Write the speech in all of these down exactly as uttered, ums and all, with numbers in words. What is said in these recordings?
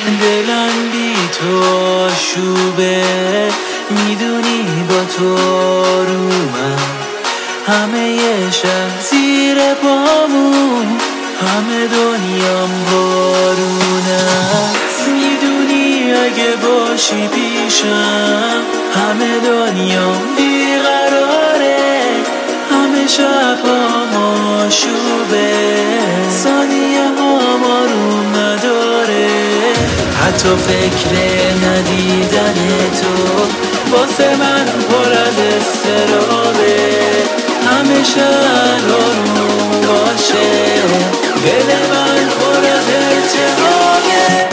دلم بی تو آشوبه، میدونی با تو آرومم. همه شهر زیر پامون، همه دنیام بارونه است. میدونی اگه باشی پیشم، همه دنیام بیقراره. همه شبام آشوبه، ثانیه هم آروم نداره. حتی فکر ندیدن تو واسه من پر از استرابه. همه شهر آروم باشه، دل من پر از التهابه.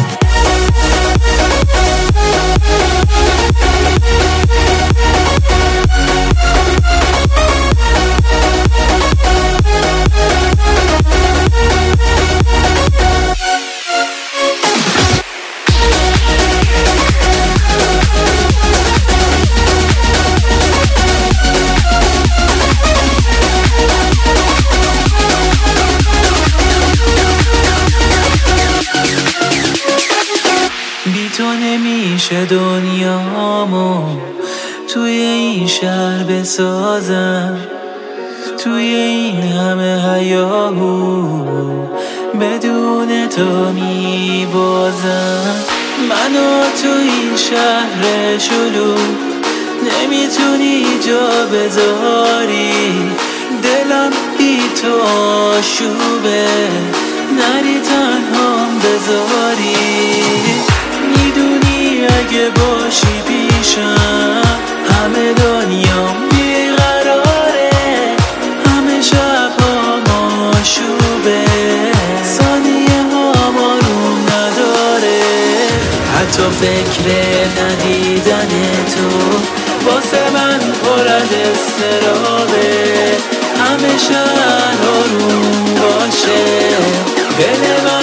بی تو نمیشه دنیامو توی این شهر بسازم. توی این همه هیاهو بدون تو میبازم. منو تو این شهر شلوغ نمیتونی جا بذاری. دلم بی تو آشوبه، نری تنهام بذاری. میدونی اگه باشی پیشم، همه دنیام بیقراره. همه شبام آشوبه، ثانیه هم آروم نداره. حتی فکر ندیدن تو واسه من پر از استرابه. همه شهر آروم باشه، دل من